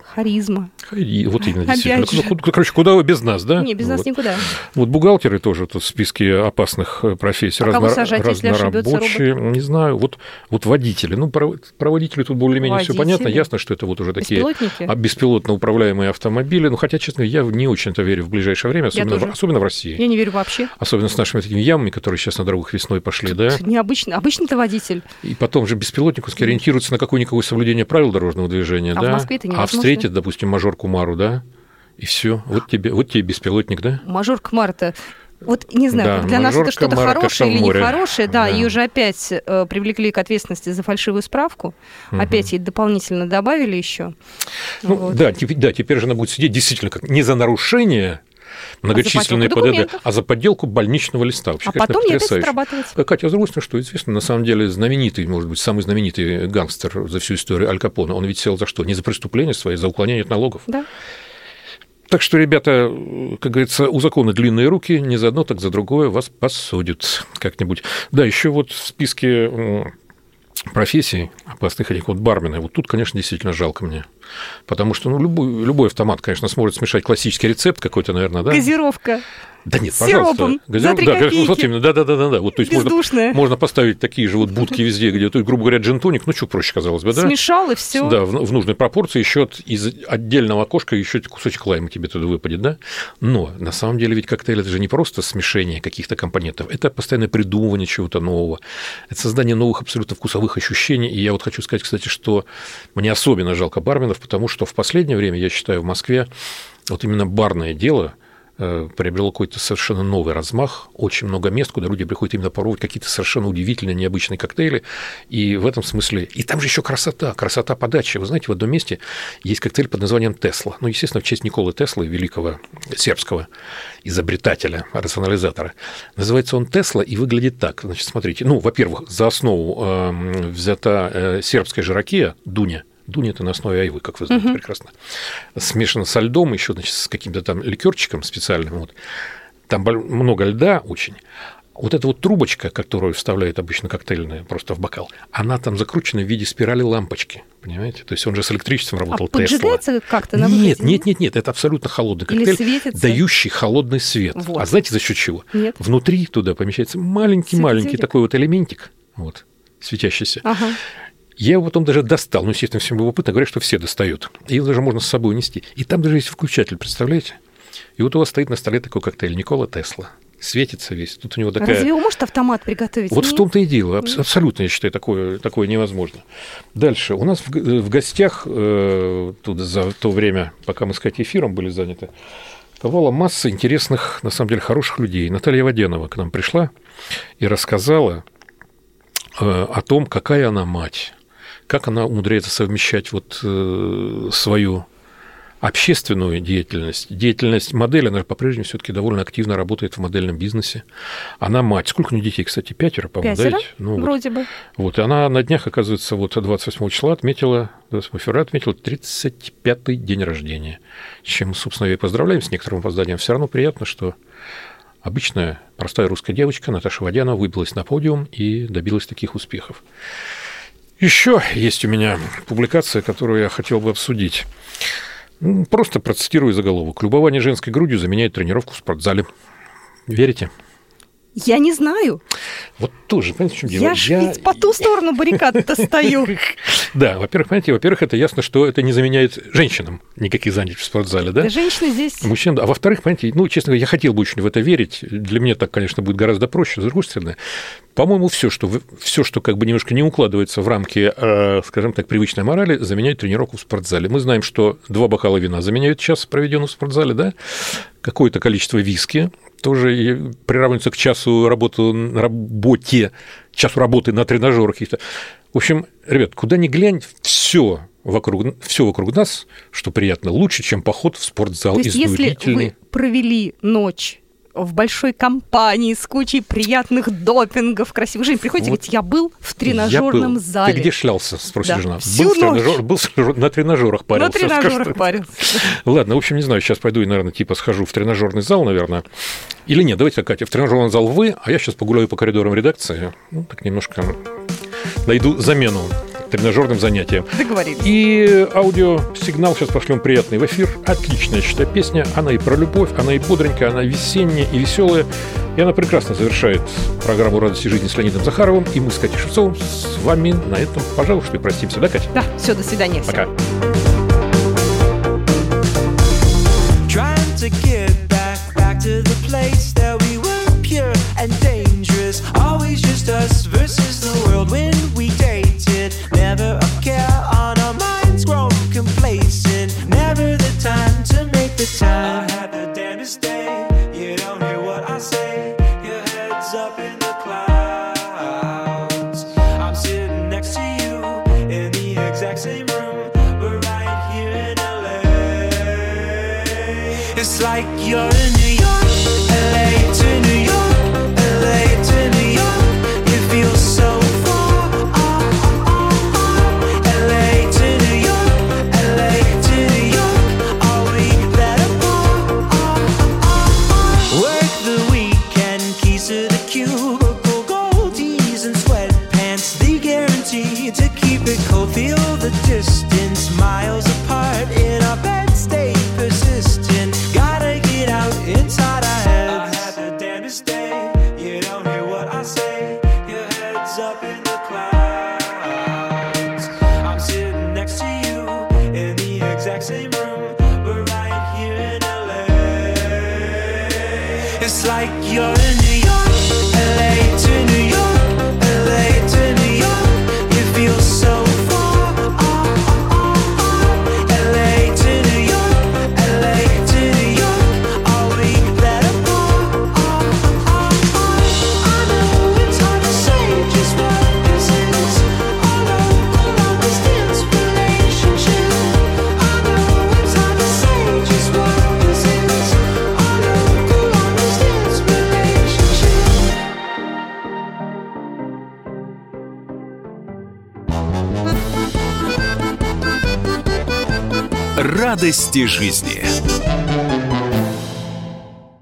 Харизма. Хари... Вот именно, действительно. Ну, короче, куда вы без нас, да? Не, без нас вот. Никуда. Вот бухгалтеры тоже тут в списке опасных профессий. А Разно... кого сажать, если ошибется рабочие, робот? Не знаю. Вот, вот водители. Ну, про, про водителей тут более-менее все понятно. Ясно, что это вот уже такие беспилотно управляемые автомобили. Ну, хотя, честно, я не очень-то верю в ближайшее время, особенно, в, особенно в России. Я не верю вообще. Особенно с нашими такими ямами, которые сейчас на дорогах весной пошли, да? Необычно. Обычный-то водитель. И потом же беспилотник ориентируется на какое-никакое соблюдение правил дорожного движения, а да? В Москве это невозможно. А встретит, допустим, мажор Кумару, да? И все. Вот тебе, вот тебе беспилотник, да? Мажор Кумар-то. Вот не знаю, да, для нас это что-то хорошее или нехорошее. Да, да, ее же опять э, привлекли к ответственности за фальшивую справку. Угу. Опять ей дополнительно добавили еще. Ну, вот. да, теперь, да, теперь же она будет сидеть действительно как не за нарушение многочисленные а ПДД, а за подделку больничного листа. Вообще, а конечно, потом ей опять отрабатывать. Катя, а с другой стороны, что известно, на самом деле знаменитый, может быть, самый знаменитый гангстер за всю историю Аль Капоне, он ведь сел за что? Не за преступление свои, за уклонение от налогов. Да. Так что, ребята, как говорится, у закона длинные руки, не за одно, так за другое вас посудят как-нибудь. Да, еще вот в списке профессий опасных этих вот бармены, вот тут, конечно, действительно жалко мне. Потому что ну, любой, любой автомат, конечно, сможет смешать классический рецепт какой-то, наверное, да? Газировка. Да нет, с пожалуйста. Сиропом Газиров... за три да, копейки. Вот именно, да, да, да, да, да. Вот, то есть можно, можно поставить такие же вот будки везде, где, то есть, грубо говоря, джин-тоник, ну, что проще, казалось бы, да? Смешал, и все. Да, в, в нужной пропорции, еще от, из отдельного окошка еще кусочек лайма тебе туда выпадет, да? Но на самом деле ведь коктейль – это же не просто смешение каких-то компонентов, это постоянное придумывание чего-то нового, это создание новых абсолютно вкусовых ощущений. И я вот хочу сказать, кстати, что мне особенно жалко барменов, потому что в последнее время, я считаю, в Москве вот именно барное дело приобрело какой-то совершенно новый размах, очень много мест, куда люди приходят именно попробовать какие-то совершенно удивительные, необычные коктейли, и в этом смысле... И там же еще красота, красота подачи. Вы знаете, в одном месте есть коктейль под названием «Тесла». Ну, естественно, в честь Николы Теслы, великого сербского изобретателя, рационализатора. Называется он «Тесла» и выглядит так. Значит, смотрите, ну, во-первых, за основу э, взята э, сербская же ракия, дуня. Дуня – это на основе айвы, как вы знаете, uh-huh. прекрасно. Смешано со льдом, еще, значит, с каким-то там ликерчиком специальным. Вот. Там много льда очень. Вот эта вот трубочка, которую вставляют обычно коктейльная просто в бокал, она там закручена в виде спирали лампочки, понимаете? То есть он же с электричеством работал, а Тесла. Поджигается как-то на Нет, нет, нет, нет, это абсолютно холодный коктейль, дающий холодный свет. Вот. А знаете, за счет чего? Нет. Внутри туда помещается маленький-маленький такой вот элементик, вот, светящийся. Ага. Я его потом даже достал, ну, естественно, всем любопытно, говорят, что все достают. И его даже можно с собой нести. И там даже есть включатель, представляете? И вот у вас стоит на столе такой коктейль Никола Тесла. Светится весь. Тут у него такая... Разве его может автомат приготовить? Вот Нет? в том-то и дело. Абсолютно, я считаю, такое, такое невозможно. Дальше. У нас в, в гостях э, тут за то время, пока мы с Катей эфиром были заняты, бывала масса интересных, на самом деле, хороших людей. Наталья Водянова к нам пришла и рассказала э, о том, какая она мать. Как она умудряется совмещать вот э, свою общественную деятельность. Деятельность модели, она по-прежнему все-таки довольно активно работает в модельном бизнесе. Она мать. Сколько у нее детей, кстати? Пятеро, по-моему, Пятеро? Да, ну, вроде вот. бы. Вот, и она на днях, оказывается, вот двадцать восьмого числа отметила, двадцать восьмого февраля отметила тридцать пятый день рождения. С чем, собственно, я и поздравляем, с некоторым опозданием. Все равно приятно, что обычная простая русская девочка Наташа Водянова выбилась на подиум и добилась таких успехов. Еще есть у меня публикация, которую я хотел бы обсудить. Просто процитирую заголовок. «Любование женской грудью заменяет тренировку в спортзале». Верите? Я не знаю. Вот тоже, понимаете, в чем дело? Я ж я... ведь по ту сторону баррикад-то стою. Да, во-первых, понимаете, во-первых, это ясно, что это не заменяет женщинам никаких занятий в спортзале, да? Женщины здесь... Мужчин, а во-вторых, понимаете, ну, честно говоря, я хотел бы очень в это верить. Для меня так, конечно, будет гораздо проще. С другой стороны, по-моему, все, что, все, что как бы немножко не укладывается в рамки, скажем так, привычной морали, заменяет тренировку в спортзале. Мы знаем, что два бокала вина заменяют час, проведенного в спортзале, да? Какое-то количество виски тоже приравнивается к часу работы, работе, часу работы на тренажерах каких-то. В общем, ребят, куда ни глянь, все вокруг, все вокруг нас, что приятно, лучше, чем поход в спортзал. То есть, если вы провели ночь в большой компании с кучей приятных допингов, красивых. Жень, приходите, вот говорит, я был в тренажерном был. зале. Ты где шлялся, спросит да. жена. Всю был, в тренажер... был на тренажерах парился. На тренажерах парился. Ладно, в общем, не знаю, сейчас пойду и, наверное, типа схожу в тренажерный зал, наверное. Или нет, давайте, Катя, в тренажерный зал вы, а я сейчас погуляю по коридорам редакции. Ну, так немножко найду замену тренажерным занятием. Договорились. И аудиосигнал сейчас пошлем приятный в эфир. Отличная, считаю, песня. Она и про любовь, она и бодренькая, она весенняя и веселая. И она прекрасно завершает программу «Радости жизни» с Леонидом Захаровым. И мы с Катей Шевцовым с вами на этом, пожалуй, что и простимся. Да, Катя? Да, все, до свидания. Пока. To get back, back to the place that we were pure and dangerous. Always just us versus the world when we dated. Never a care on our minds, grown complacent. Never the time to make the time. I had the damnedest day. You don't hear what I say. Your head's up in the clouds. I'm sitting next to you in the exact same room, but right here in L A. It's like you're in New York, L A to New York, L A to New York. You feel so far, oh, oh, oh. L A to New York, L A to New York. Are we that apart? Oh, oh, oh. Work the weekend, keys to the cubicle, gold tees and sweatpants. The guarantee to keep it cold. Feel the distance, miles apart in our bed, stay persistent. Inside our heads, I had the damnedest day. You don't hear what I say. Your head's up in the clouds. I'm sitting next to you in the exact same room, but right here in L A. It's like you're in New York, L A to New York, L A to New York. You feel so far, oh, oh, oh, oh. L A to New York, L A to New York. Радости жизни.